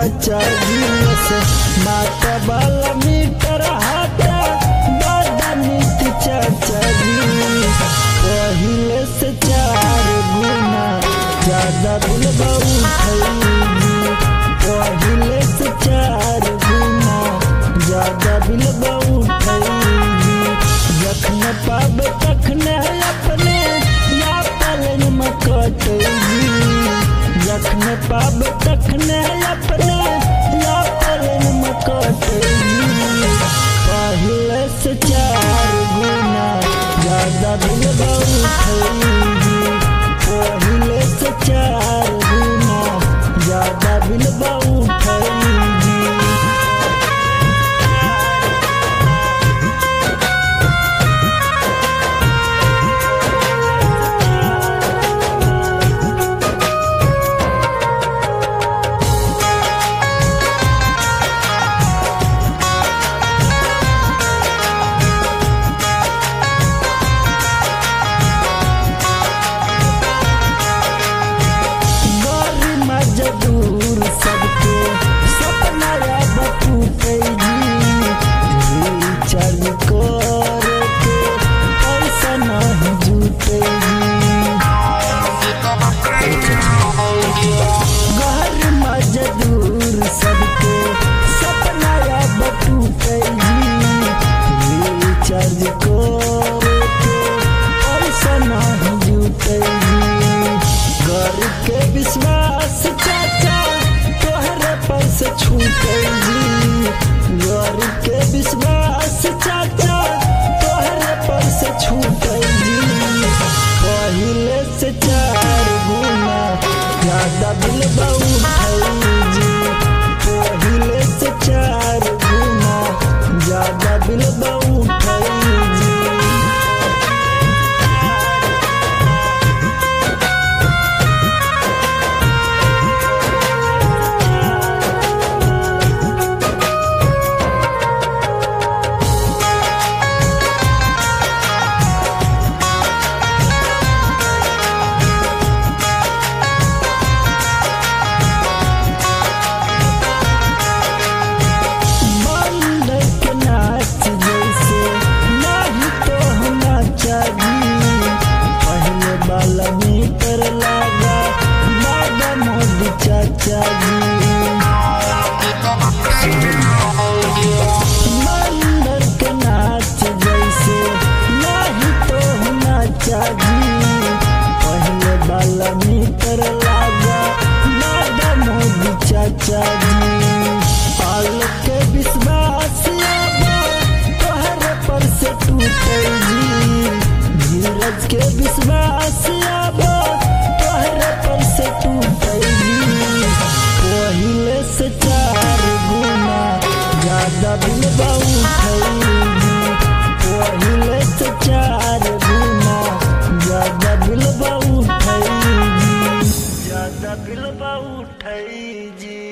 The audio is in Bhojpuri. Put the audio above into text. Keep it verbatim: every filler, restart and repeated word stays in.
चाचा जी से माता वाला मीटर हाथा दादा नीति चाचा जी पहले से चार गुना ज्यादा बिलवा उठैली पहले से चार गुना ज्यादा बिलवा उठैली जखन पाब तखन अपने या पलन में कटैली जखन पाब तखन अपने या पलन में कटैली पहले से चार गुना ज्यादा बिलवा उठैली पहले से चार गुना ज्यादा बिलवा उठैली। मजदूर सबके सपना याद टूटेगी रिचार्ज कर के पैसा नहीं जुटेगी घर मजदूर सबके सपना याद टूटेगी रिचार्ज कर के पैसा नहीं जुटेगी घर के विश्वास चाचा तोहरे पर से छूटेगी घर के विश्वास चाचा तोहरे पर से छूटेगी पहले से चार गुना ज्यादा बिलवा उठैली पहले से चार गुना ज्यादा बिलवा उठैली। पहले वाला मीटर लगा दादा मोदी चाचा